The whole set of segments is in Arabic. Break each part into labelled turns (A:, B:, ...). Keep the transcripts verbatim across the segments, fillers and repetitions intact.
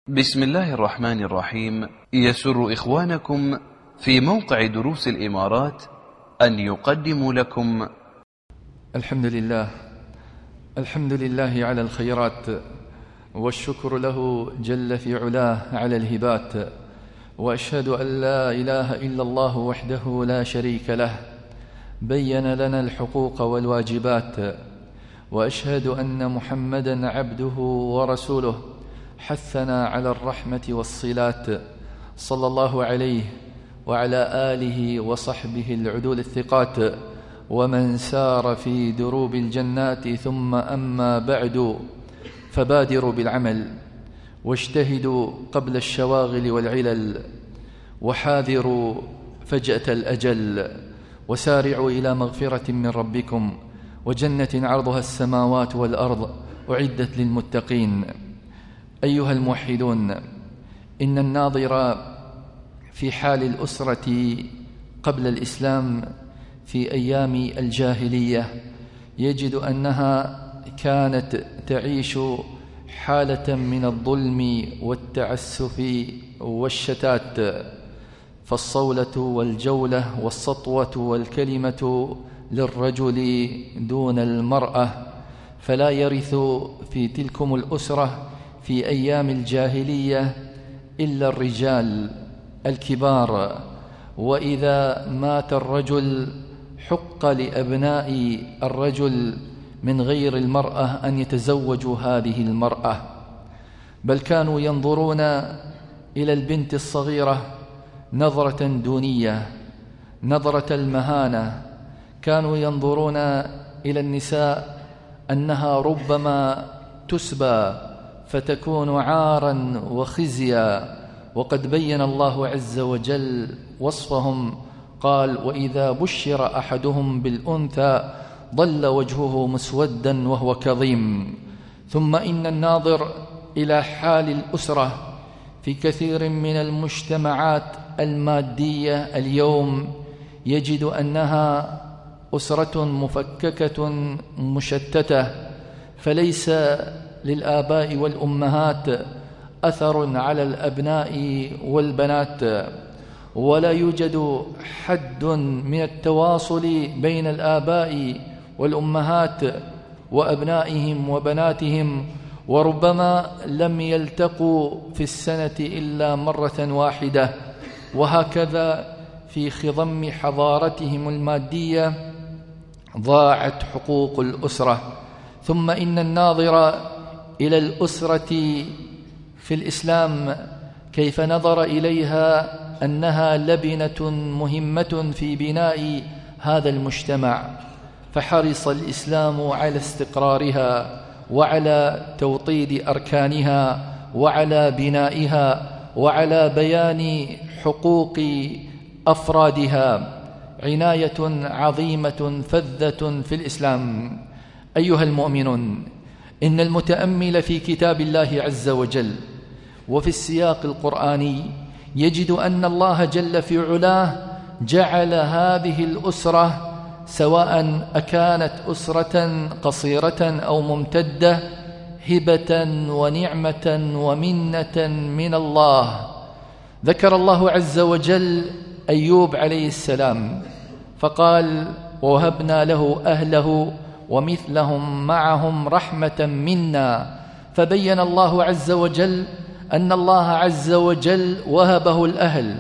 A: بسم الله الرحمن الرحيم. يسر إخوانكم في موقع دروس الإمارات أن يقدموا لكم
B: الحمد لله الحمد لله على الخيرات، والشكر له جل في علاه على الهبات، وأشهد أن لا إله إلا الله وحده لا شريك له بين لنا الحقوق والواجبات، وأشهد أن محمدًا عبده ورسوله حثنا على الرحمة والصلات، صلى الله عليه وعلى آله وصحبه العدول الثقات ومن سار في دروب الجنات. ثم أما بعد، فبادروا بالعمل واجتهدوا قبل الشواغل والعلل، وحاذروا فجأة الأجل، وسارعوا إلى مغفرة من ربكم وجنة عرضها السماوات والأرض أعدت للمتقين. أيها الموحدون، إن الناظر في حال الأسرة قبل الإسلام في أيام الجاهلية يجد أنها كانت تعيش حالة من الظلم والتعسف والشتات، فالصولة والجولة والسطوة والكلمة للرجل دون المرأة، فلا يرث في تلكم الأسرة في أيام الجاهلية إلا الرجال الكبار، وإذا مات الرجل حق لأبناء الرجل من غير المرأة أن يتزوجوا هذه المرأة، بل كانوا ينظرون إلى البنت الصغيرة نظرة دونية، نظرة المهانة. كانوا ينظرون إلى النساء أنها ربما تسبى فتكون عارا وخزيا، وقد بين الله عز وجل وصفهم، قال: وإذا بشر أحدهم بالأنثى ظل وجهه مسودا وهو كظيم. ثم إن الناظر إلى حال الأسرة في كثير من المجتمعات المادية اليوم يجد أنها أسرة مفككة مشتتة، فليس للآباء والأمهات أثر على الأبناء والبنات، ولا يوجد حد من التواصل بين الآباء والأمهات وأبنائهم وبناتهم، وربما لم يلتقوا في السنة إلا مرة واحدة. وهكذا في خضم حضارتهم المادية ضاعت حقوق الأسرة. ثم إن الناظر إلى الأسرة في الإسلام كيف نظر إليها أنها لبنة مهمة في بناء هذا المجتمع، فحرص الإسلام على استقرارها وعلى توطيد أركانها وعلى بنائها وعلى بيان حقوق أفرادها، عناية عظيمة فذة في الإسلام. أيها المؤمنون، إن المتأمل في كتاب الله عز وجل وفي السياق القرآني يجد أن الله جل في علاه جعل هذه الأسرة، سواء أكانت أسرة قصيرة أو ممتدة، هبة ونعمة ومنة من الله. ذكر الله عز وجل أيوب عليه السلام فقال: ووهبنا له أهله ومثلهم معهم رحمة منا. فبين الله عز وجل أن الله عز وجل وهبه الأهل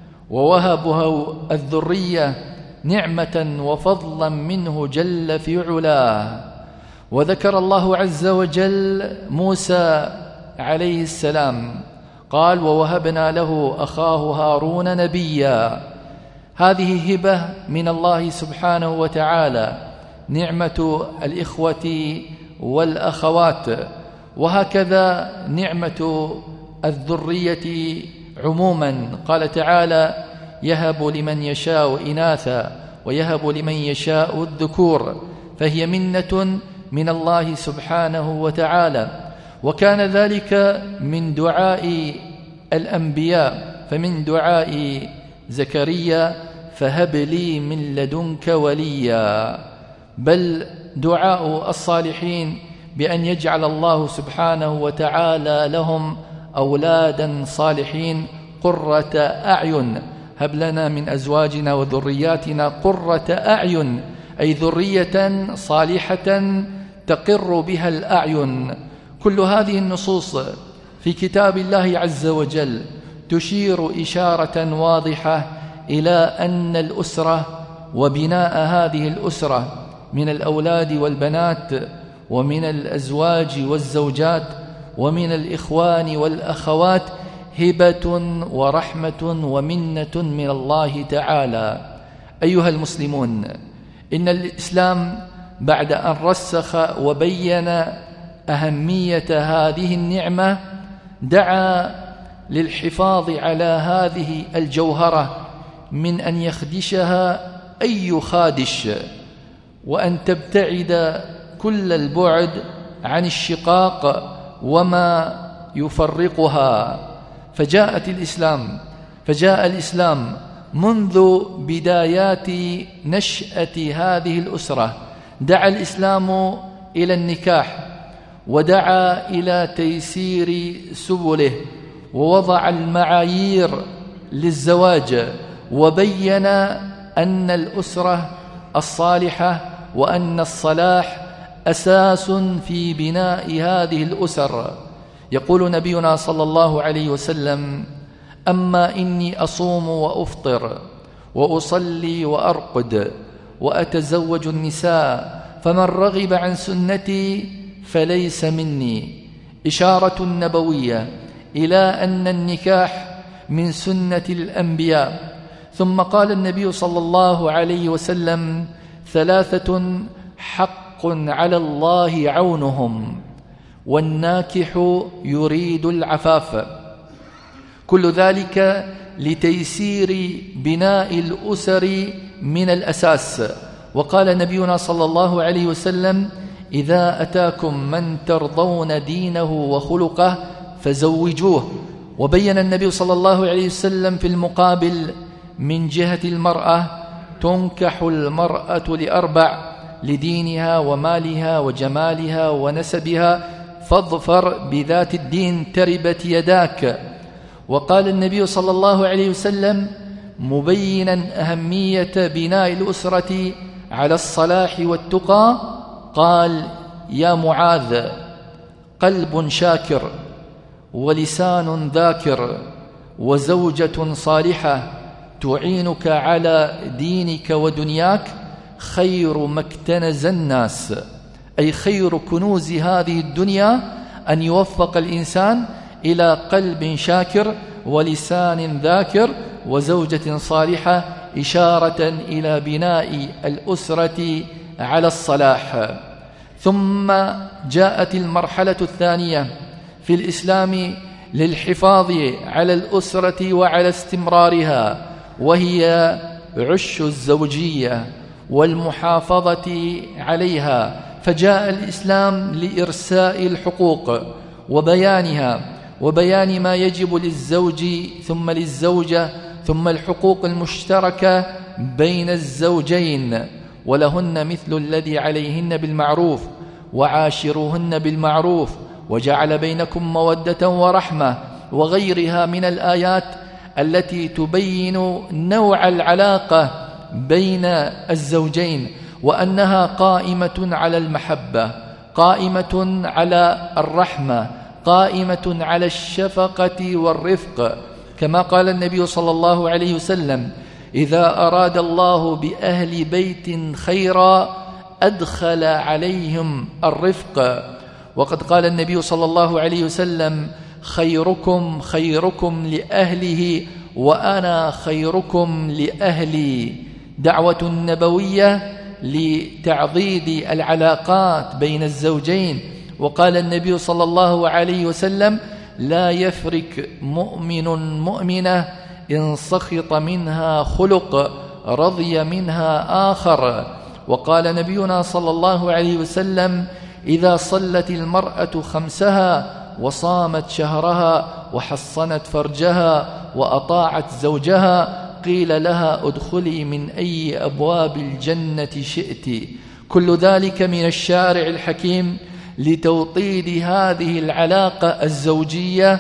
B: ووهبه الذرية نعمة وفضلا منه جل في علاه. وذكر الله عز وجل موسى عليه السلام قال: ووهبنا له أخاه هارون نبيا. هذه هبة من الله سبحانه وتعالى، نعمة الإخوة والأخوات، وهكذا نعمة الذرية عموما. قال تعالى: يهب لمن يشاء إناثا ويهب لمن يشاء الذكور، فهي منة من الله سبحانه وتعالى. وكان ذلك من دعاء الأنبياء، فمن دعاء زكريا: فهب لي من لدنك وليا، بل دعاء الصالحين بأن يجعل الله سبحانه وتعالى لهم أولادا صالحين قرة أعين، هب لنا من أزواجنا وذرياتنا قرة أعين، أي ذرية صالحة تقر بها الأعين. كل هذه النصوص في كتاب الله عز وجل تشير إشارة واضحة إلى أن الأسرة وبناء هذه الأسرة من الأولاد والبنات ومن الأزواج والزوجات ومن الإخوان والأخوات هبة ورحمة ومنة من الله تعالى. أيها المسلمون، إن الإسلام بعد أن رسخ وبين أهمية هذه النعمة دعا للحفاظ على هذه الجوهرة من أن يخدشها أي خادش، وأن تبتعد كل البعد عن الشقاق وما يفرقها. فجاءت الإسلام فجاء الإسلام منذ بدايات نشأة هذه الأسرة، دعا الإسلام إلى النكاح، ودعا إلى تيسير سبله، ووضع المعايير للزواج، وبين أن الأسرة الصالحة وأن الصلاح أساس في بناء هذه الأسر. يقول نبينا صلى الله عليه وسلم: أما إني أصوم وأفطر وأصلي وأرقد وأتزوج النساء فمن رغب عن سنتي فليس مني، إشارة نبوية إلى أن النكاح من سنة الأنبياء. ثم قال النبي صلى الله عليه وسلم: ثلاثة حق على الله عونهم، والناكح يريد العفاف. كل ذلك لتيسير بناء الأسر من الأساس. وقال نبينا صلى الله عليه وسلم: إذا أتاكم من ترضون دينه وخلقه فزوجوه. وبين النبي صلى الله عليه وسلم في المقابل من جهة المرأة: تنكح المرأة لأربع: لدينها ومالها وجمالها ونسبها، فاظفر بذات الدين تربت يداك. وقال النبي صلى الله عليه وسلم مبينا أهمية بناء الأسرة على الصلاح والتقى، قال: يا معاذ، قلب شاكر ولسان ذاكر وزوجة صالحة تعينك على دينك ودنياك خير ما اكتنز الناس، أي خير كنوز هذه الدنيا أن يوفق الإنسان إلى قلب شاكر ولسان ذاكر وزوجة صالحة، إشارة إلى بناء الأسرة على الصلاح. ثم جاءت المرحلة الثانية في الإسلام للحفاظ على الأسرة وعلى استمرارها، وهي عش الزوجية والمحافظة عليها. فجاء الإسلام لإرساء الحقوق وبيانها، وبيان ما يجب للزوج ثم للزوجة، ثم الحقوق المشتركة بين الزوجين، ولهن مثل الذي عليهن بالمعروف وعاشروهن بالمعروف وجعل بينكم مودة ورحمة، وغيرها من الآيات التي تبين نوع العلاقة بين الزوجين، وأنها قائمة على المحبة، قائمة على الرحمة، قائمة على الشفقة والرفق. كما قال النبي صلى الله عليه وسلم: إذا أراد الله بأهل بيت خيرا أدخل عليهم الرفق. وقد قال النبي صلى الله عليه وسلم: خيركم خيركم لأهله وأنا خيركم لأهلي. دعوة نبوية لتعضيد العلاقات بين الزوجين. وقال النبي صلى الله عليه وسلم: لا يفرك مؤمن مؤمنة إن سخط منها خلق رضي منها آخر. وقال نبينا صلى الله عليه وسلم: إذا صلت المرأة خمسها وصامت شهرها وحصنت فرجها وأطاعت زوجها قيل لها ادخلي من أي أبواب الجنة شئت. كل ذلك من الشارع الحكيم لتوطيد هذه العلاقة الزوجية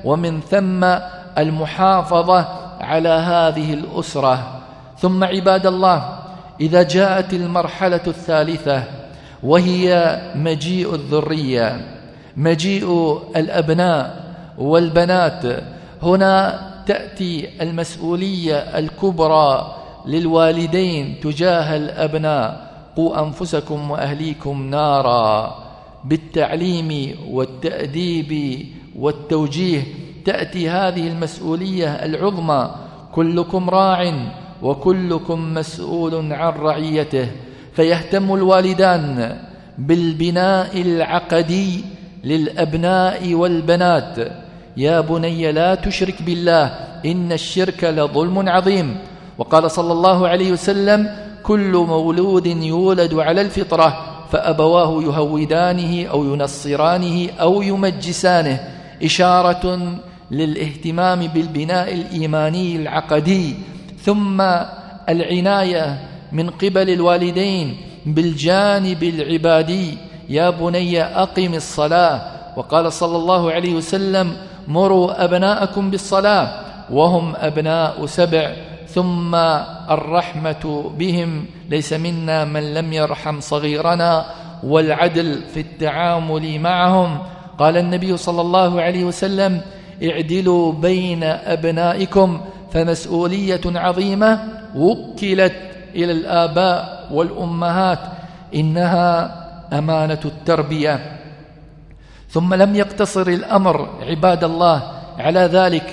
B: ومن ثم المحافظة على هذه الأسرة. ثم عباد الله، إذا جاءت المرحلة الثالثة وهي مجيء الذرية، مجيء الأبناء والبنات، هنا تأتي المسؤولية الكبرى للوالدين تجاه الأبناء: قوا أنفسكم وأهليكم نارا، بالتعليم والتأديب والتوجيه تأتي هذه المسؤولية العظمى. كلكم راع وكلكم مسؤول عن رعيته. فيهتم الوالدان بالبناء العقدي للأبناء والبنات: يا بني لا تشرك بالله إن الشرك لظلم عظيم. وقال صلى الله عليه وسلم: كل مولود يولد على الفطرة فأبواه يهودانه أو ينصرانه أو يمجسانه، إشارة للاهتمام بالبناء الإيماني العقدي. ثم العناية من قبل الوالدين بالجانب العبادي: يا بني أقم الصلاة. وقال صلى الله عليه وسلم: مروا أبناءكم بالصلاة وهم أبناء سبع. ثم الرحمة بهم: ليس منا من لم يرحم صغيرنا، والعدل في التعامل معهم. قال النبي صلى الله عليه وسلم: اعدلوا بين أبنائكم، فمسؤولية عظيمة وكلت إلى الآباء والأمهات، إنها أمانة التربية. ثم لم يقتصر الأمر عباد الله على ذلك،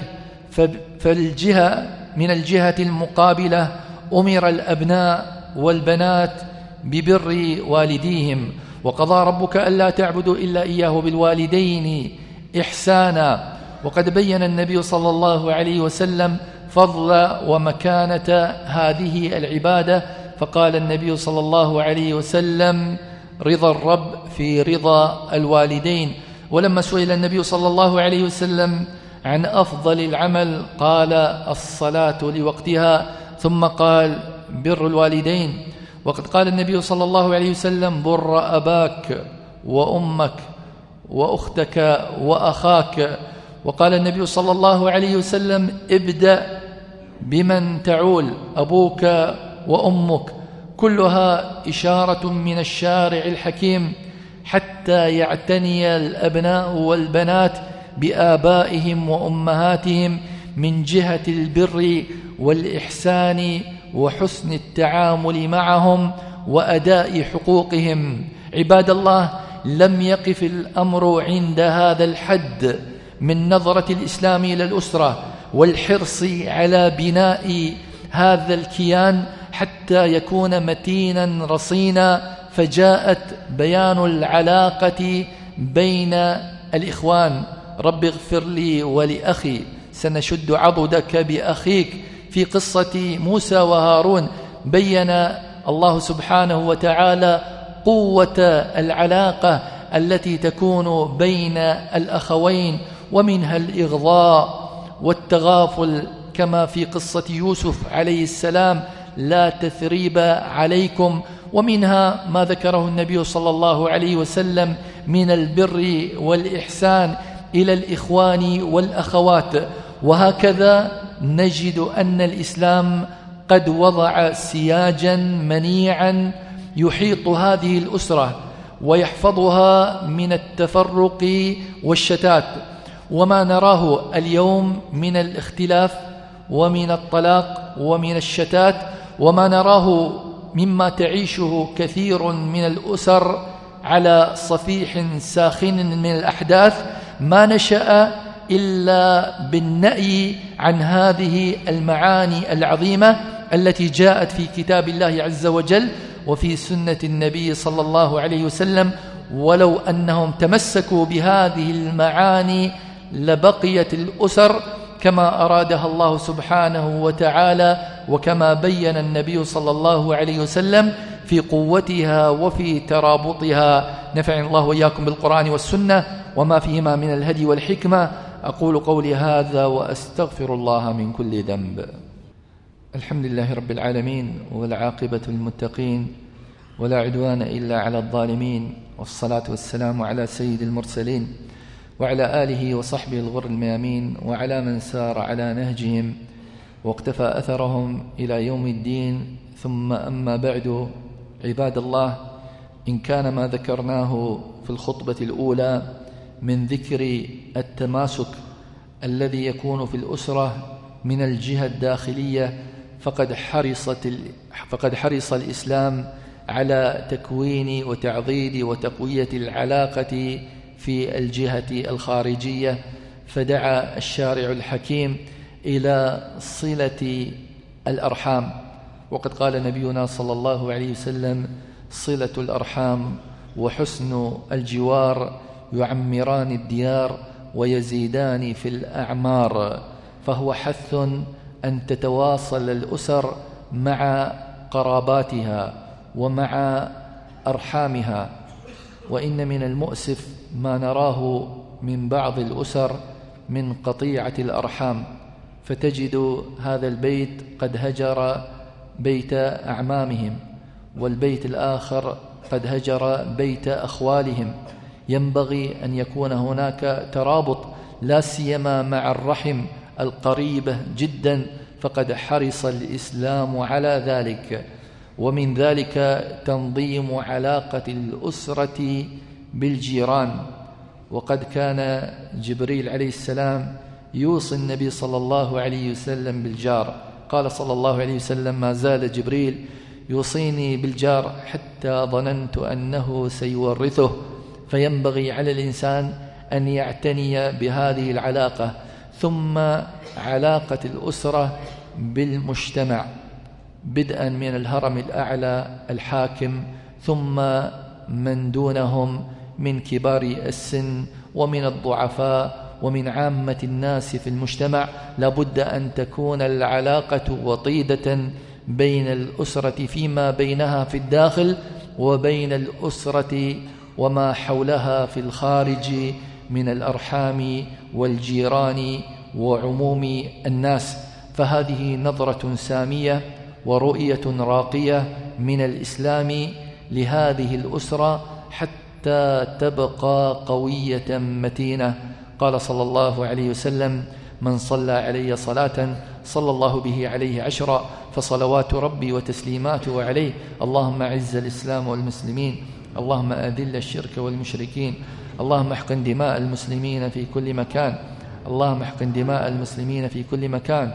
B: فالجهة من الجهة المقابلة أمر الأبناء والبنات ببر والديهم: وقضى ربك ألا تعبدوا إلا إياه بالوالدين إحسانا. وقد بين النبي صلى الله عليه وسلم فضل ومكانة هذه العبادة، فقال النبي صلى الله عليه وسلم: رضا الرب في رضا الوالدين. ولما سئل النبي صلى الله عليه وسلم عن أفضل العمل قال: الصلاة لوقتها، ثم قال: بر الوالدين. وقد قال النبي صلى الله عليه وسلم: بر أباك وأمك وأختك وأخاك. وقال النبي صلى الله عليه وسلم: ابدأ بمن تعول، أبوك وأمك. كلها إشارة من الشارع الحكيم حتى يعتني الأبناء والبنات بآبائهم وأمهاتهم من جهة البر والإحسان وحسن التعامل معهم وأداء حقوقهم. عباد الله، لم يقف الأمر عند هذا الحد من نظرة الإسلام إلى الأسرة والحرص على بناء هذا الكيان حتى يكون متينا رصينا، فجاءت بيان العلاقة بين الإخوان: رب اغفر لي ولأخي، سنشد عضدك بأخيك. في قصة موسى وهارون بين الله سبحانه وتعالى قوة العلاقة التي تكون بين الأخوين، ومنها الإغضاء والتغافل، كما في قصة يوسف عليه السلام: لا تثريب عليكم. ومنها ما ذكره النبي صلى الله عليه وسلم من البر والإحسان إلى الإخوان والأخوات. وهكذا نجد أن الإسلام قد وضع سياجا منيعا يحيط هذه الأسرة ويحفظها من التفرق والشتات. وما نراه اليوم من الاختلاف ومن الطلاق ومن الشتات، وما نراه مما تعيشه كثير من الأسر على صفيح ساخن من الأحداث، ما نشأ إلا بالنأي عن هذه المعاني العظيمة التي جاءت في كتاب الله عز وجل وفي سنة النبي صلى الله عليه وسلم. ولو أنهم تمسكوا بهذه المعاني لبقيت الأسر كما أرادها الله سبحانه وتعالى، وكما بين النبي صلى الله عليه وسلم في قوتها وفي ترابطها. نفعني الله وإياكم بالقرآن والسنة وما فيهما من الهدي والحكمة. أقول قولي هذا وأستغفر الله من كل ذنب. الحمد لله رب العالمين، والعاقبة للمتقين، ولا عدوان إلا على الظالمين، والصلاة والسلام على سيد المرسلين وعلى آله وصحبه الغر الميامين، وعلى من سار على نهجهم واقتفى أثرهم إلى يوم الدين. ثم أما بعد، عباد الله، إن كان ما ذكرناه في الخطبة الأولى من ذكر التماسك الذي يكون في الأسرة من الجهة الداخلية، فقد حرصت فقد حرص الإسلام على تكوين وتعضيد وتقوية العلاقة في الجهة الخارجية، فدعا الشارع الحكيم إلى صلة الأرحام. وقد قال نبينا صلى الله عليه وسلم: صلة الأرحام وحسن الجوار يعمران الديار ويزيدان في الأعمار. فهو حث أن تتواصل الأسر مع قراباتها ومع أرحامها. وإن من المؤسف ما نراه من بعض الأسر من قطيعة الأرحام، فتجد هذا البيت قد هجر بيت أعمامهم، والبيت الآخر قد هجر بيت أخوالهم. ينبغي أن يكون هناك ترابط، لا سيما مع الرحم القريبة جدا، فقد حرص الإسلام على ذلك. ومن ذلك تنظيم علاقة الأسرة بالجيران. وقد كان جبريل عليه السلام يوصي النبي صلى الله عليه وسلم بالجار. قال صلى الله عليه وسلم: ما زال جبريل يوصيني بالجار حتى ظننت أنه سيورثه. فينبغي على الإنسان أن يعتني بهذه العلاقة. ثم علاقة الأسرة بالمجتمع، بدءا من الهرم الأعلى الحاكم، ثم من دونهم من كبار السن ومن الضعفاء ومن عامة الناس في المجتمع. لابد أن تكون العلاقة وطيدة بين الأسرة فيما بينها في الداخل، وبين الأسرة وما حولها في الخارج من الأرحام والجيران وعموم الناس. فهذه نظرة سامية ورؤية راقية من الإسلام لهذه الأسرة حتى تبقى قوية متينة. قال صلى الله عليه وسلم: من صلى علي صلاة صلى الله به عليه عشرا، فصلوات ربي وتسليماته عليه. اللهم أعز الإسلام والمسلمين، اللهم أذل الشرك والمشركين، اللهم احقن دماء المسلمين في كل مكان، اللهم احقن دماء المسلمين في كل مكان،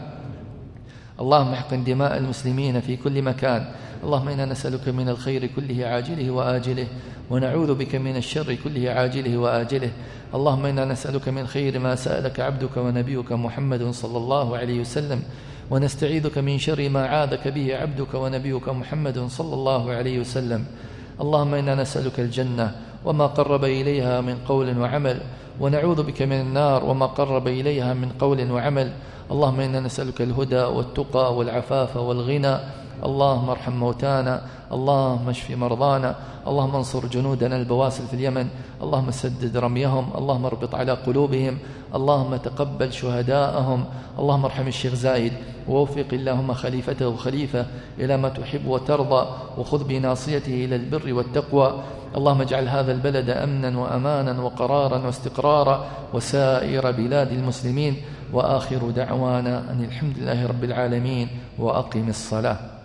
B: اللهم احقن دماء المسلمين في كل مكان. اللهم إنا نسألك من الخير كله عاجله وآجله، ونعوذ بك من الشر كله عاجله وآجله. اللهم إنا نسألك من خير ما سألك عبدك ونبيك محمد صلى الله عليه وسلم، ونستعيذك من شر ما عاذك به عبدك ونبيك محمد صلى الله عليه وسلم. اللهم إنا نسألك الجنة وما قرب إليها من قول وعمل، ونعوذ بك من النار وما قرب إليها من قول وعمل. اللهم إنا نسألك الهدى والتقى والعفاف والغنى. اللهم ارحم موتانا، اللهم اشف مرضانا، اللهم انصر جنودنا البواسل في اليمن، اللهم سدد رميهم، اللهم اربط على قلوبهم، اللهم تقبل شهداءهم. اللهم ارحم الشيخ زايد، ووفق اللهم خليفته خليفة إلى ما تحب وترضى، وخذ بناصيته إلى البر والتقوى. اللهم اجعل هذا البلد أمنا وأمانا وقرارا واستقرارا، وسائر بلاد المسلمين. وآخر دعوانا أن الحمد لله رب العالمين، وأقم الصلاة.